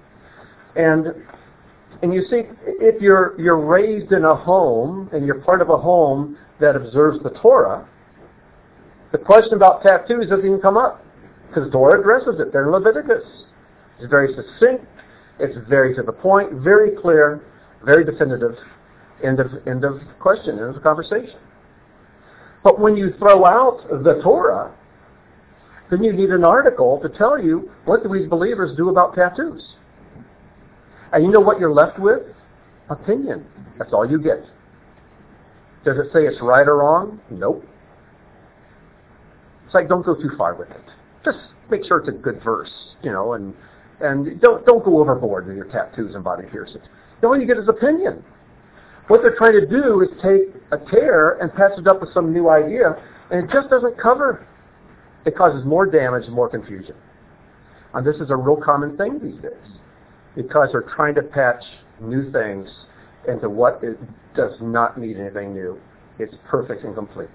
And you see, if you're raised in a home and you're part of a home that observes the Torah, the question about tattoos doesn't even come up because the Torah addresses it. They're in Leviticus. It's very succinct. It's very to the point, very clear, very definitive. End of question, end of conversation. But when you throw out the Torah, then you need an article to tell you what do these believers do about tattoos. And you know what you're left with? Opinion. That's all you get. Does it say it's right or wrong? Nope. It's like don't go too far with it. Just make sure it's a good verse, you know, and don't go overboard with your tattoos and body piercings. All you get is opinion. What they're trying to do is take a tear and patch it up with some new idea, and it just doesn't cover. It causes more damage and more confusion. And this is a real common thing these days, because they're trying to patch new things into what it does not need anything new. It's perfect and complete.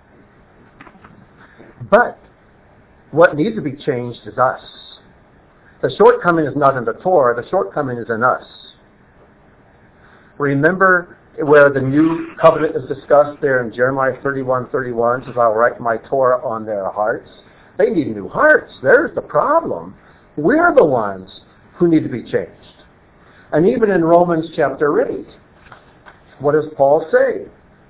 But what needs to be changed is us. The shortcoming is not in the Torah, the shortcoming is in us. Remember where the new covenant is discussed there in Jeremiah 31:31, says, I'll write my Torah on their hearts. They need new hearts. There's the problem. We're the ones who need to be changed. And even in Romans chapter 8, what does Paul say?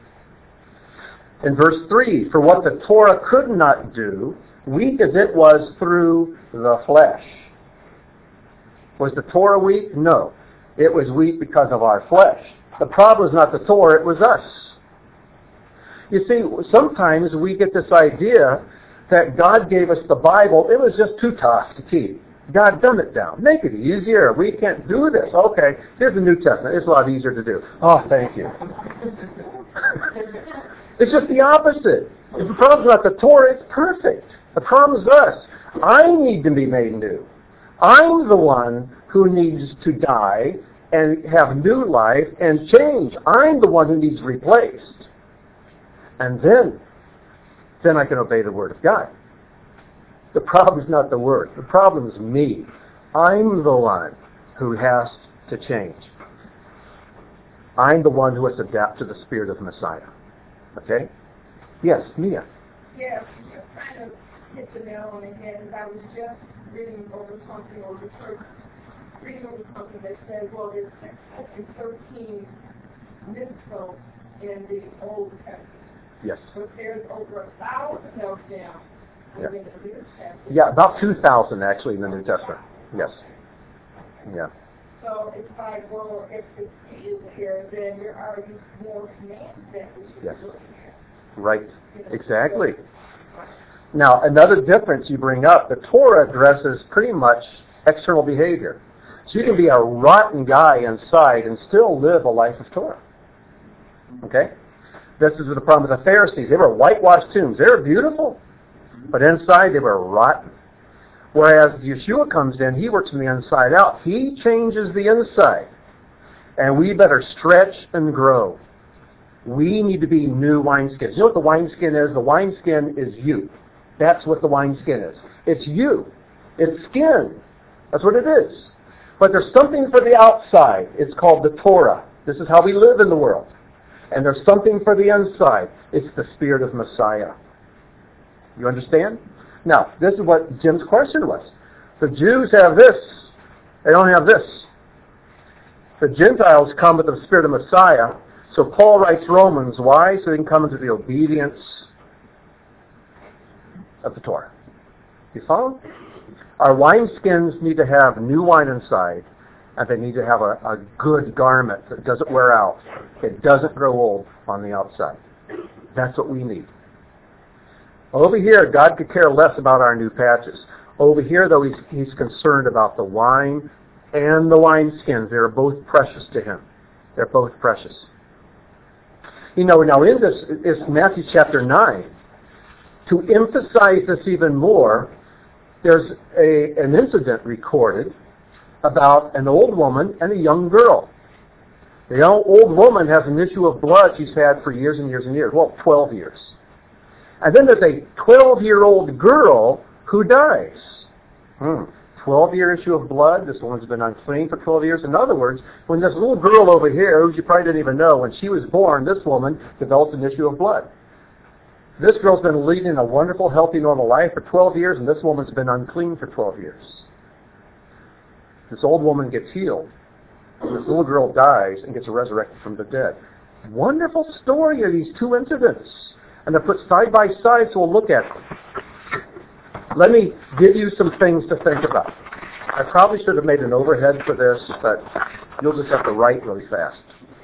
In verse 3, for what the Torah could not do, weak as it was through the flesh. Was the Torah weak? No. It was weak because of our flesh. The problem is not the Torah, it was us. You see, sometimes we get this idea that God gave us the Bible, it was just too tough to keep. God dumbed it down. Make it easier. We can't do this. Okay, here's the New Testament. It's a lot easier to do. Oh, thank you. It's just the opposite. If the problem's not the Torah, it's perfect. The problem is us. I need to be made new. I'm the one who needs to die and have new life and change. I'm the one who needs replaced. And then I can obey the Word of God. The problem is not the Word. The problem is me. I'm the one who has to change. I'm the one who has to adapt to the Spirit of Messiah. Okay? Yes, Mia. Yes, you kind of hit the nail on the head. I was just reading over something that said, well, there's 613 mitzvot in the Old Testament. Yes. But there's over 1,000 of them in the New Testament. Yeah, about 2,000 actually in the New Testament. Yes. Yeah. So it's like, well, if it's easier, then there are more commands that we should Yes. be looking at. Right. Exactly. Now, another difference you bring up, the Torah addresses pretty much external behavior. So you can be a rotten guy inside and still live a life of Torah. Okay? This is the problem with the Pharisees. They were whitewashed tombs. They were beautiful, but inside they were rotten. Whereas Yeshua comes in, he works from the inside out. He changes the inside. And we better stretch and grow. We need to be new wineskins. You know what the wineskin is? The wineskin is you. That's what the wineskin is. It's you. It's skin. That's what it is. But there's something for the outside. It's called the Torah. This is how we live in the world. And there's something for the inside. It's the Spirit of Messiah. You understand? Now, this is what Jim's question was. The Jews have this. They don't have this. The Gentiles come with the Spirit of Messiah. So Paul writes Romans. Why? So they can come into the obedience of the Torah. You follow? Our wineskins need to have new wine inside, and they need to have a good garment that doesn't wear out. It doesn't grow old on the outside. That's what we need. Over here, God could care less about our new patches. Over here, though, he's concerned about the wine and the wineskins. They're both precious to him. They're both precious. You know, now in this is Matthew chapter 9. To emphasize this even more, there's an incident recorded about an old woman and a young girl. The old woman has an issue of blood she's had for years and years and years. Well, 12 years. And then there's a 12-year-old girl who dies. 12-year issue of blood. This woman's been unclean for 12 years. In other words, when this little girl over here, who you probably didn't even know, when she was born, this woman developed an issue of blood. This girl's been leading a wonderful, healthy, normal life for 12 years, and this woman's been unclean for 12 years. This old woman gets healed. This little girl dies and gets resurrected from the dead. Wonderful story of these two incidents. And they're put side by side, so we'll look at them. Let me give you some things to think about. I probably should have made an overhead for this, but you'll just have to write really fast.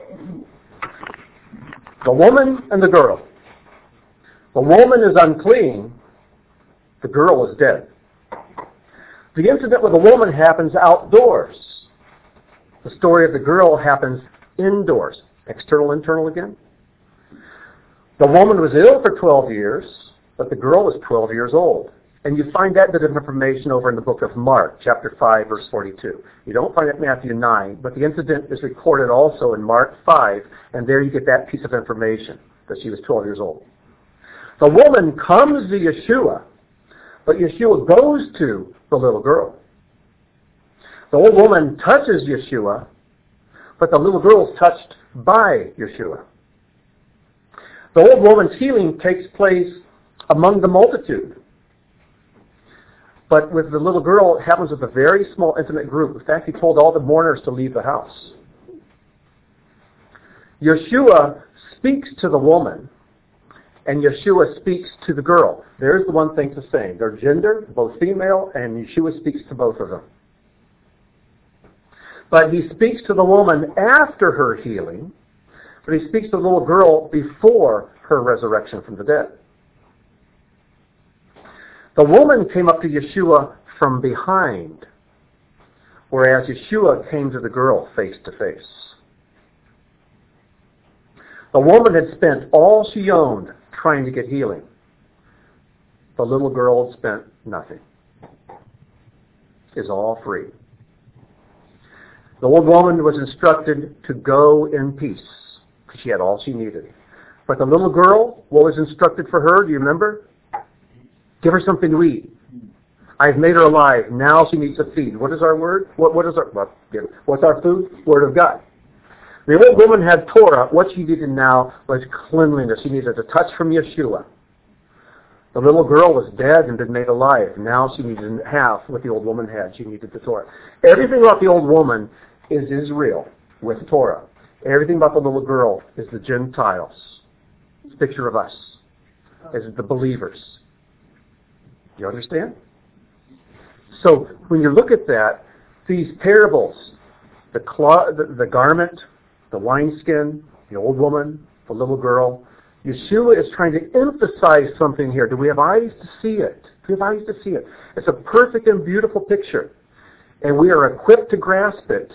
The woman and the girl. The woman is unclean. The girl is dead. The incident with the woman happens outdoors. The story of the girl happens indoors. External, internal again. The woman was ill for 12 years, but the girl was 12 years old. And you find that bit of information over in the book of Mark, chapter 5, verse 42. You don't find it in Matthew 9, but the incident is recorded also in Mark 5, and there you get that piece of information. that she was 12 years old. The woman comes to Yeshua, but Yeshua goes to the little girl. The old woman touches Yeshua, but the little girl is touched by Yeshua. The old woman's healing takes place among the multitude. But with the little girl, it happens with a very small, intimate group. In fact, he told all the mourners to leave the house. Yeshua speaks to the woman, and Yeshua speaks to the girl. There's the one thing to say. Their gender, both female, and Yeshua speaks to both of them. But he speaks to the woman after her healing, but he speaks to the little girl before her resurrection from the dead. The woman came up to Yeshua from behind, whereas Yeshua came to the girl face to face. The woman had spent all she owned trying to get healing. The little girl had spent nothing. It's all free. The old woman was instructed to go in peace because she had all she needed. But the little girl, what was instructed for her? Do you remember? Give her something to eat. I've made her alive. Now she needs a feed. What is our word? What's our food? Word of God. The old woman had Torah. What she needed now was cleanliness. She needed a touch from Yeshua. The little girl was dead and been made alive. Now she needed to have what the old woman had. She needed the Torah. Everything about the old woman is Israel with Torah. Everything about the little girl is the Gentiles. It's a picture of us as the believers. You understand? So when you look at that, these parables, the garment, the wineskin, the old woman, the little girl, Yeshua is trying to emphasize something here. Do we have eyes to see it? Do we have eyes to see it? It's a perfect and beautiful picture. And we are equipped to grasp it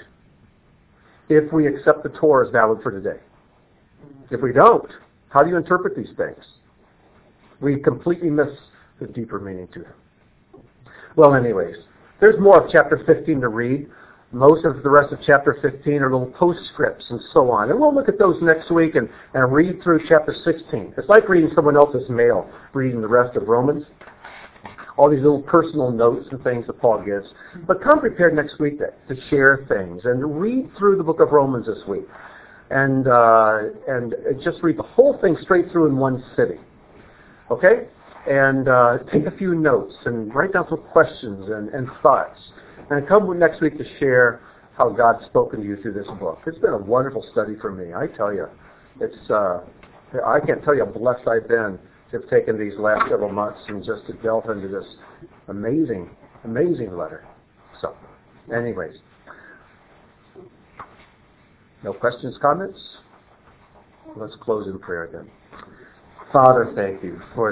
if we accept the Torah as valid for today. If we don't, how do you interpret these things? We completely miss the deeper meaning to them. Well, anyways, there's more of chapter 15 to read. Most of the rest of chapter 15 are little postscripts and so on. And we'll look at those next week and read through chapter 16. It's like reading someone else's mail, reading the rest of Romans. All these little personal notes and things that Paul gives. But come prepared next week to share things and read through the book of Romans this week. And just read the whole thing straight through in one sitting. Okay? And take a few notes and write down some questions and thoughts. And come next week to share how God's spoken to you through this book. It's been a wonderful study for me, I tell you. I can't tell you how blessed I've been to have taken these last several months and just to delve into this amazing, amazing letter. So, anyways. No questions, comments? Let's close in prayer then. Father, thank you for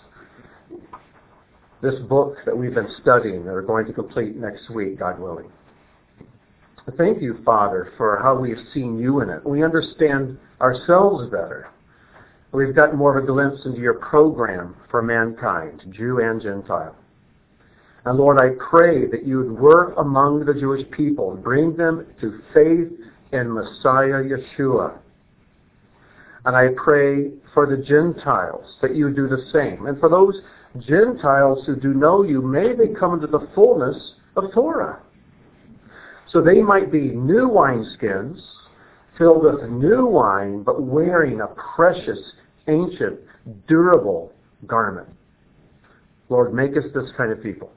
this book that we've been studying that we're going to complete next week, God willing. Thank you, Father, for how we've seen you in it. We understand ourselves better. We've gotten more of a glimpse into your program for mankind, Jew and Gentile. And Lord, I pray that you would work among the Jewish people and bring them to faith in Messiah Yeshua. And I pray for the Gentiles that you do the same. And for those Gentiles who do know you, may they come into the fullness of Torah. So they might be new wineskins, filled with new wine, but wearing a precious, ancient, durable garment. Lord, make us this kind of people.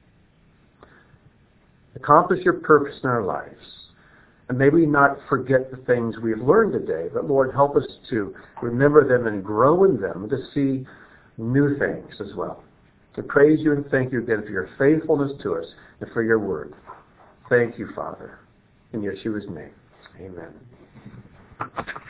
Accomplish your purpose in our lives. And may we not forget the things we've learned today, but Lord, help us to remember them and grow in them, and to see new things as well. To praise you and thank you again for your faithfulness to us and for your word. Thank you, Father. In Yeshua's name, amen.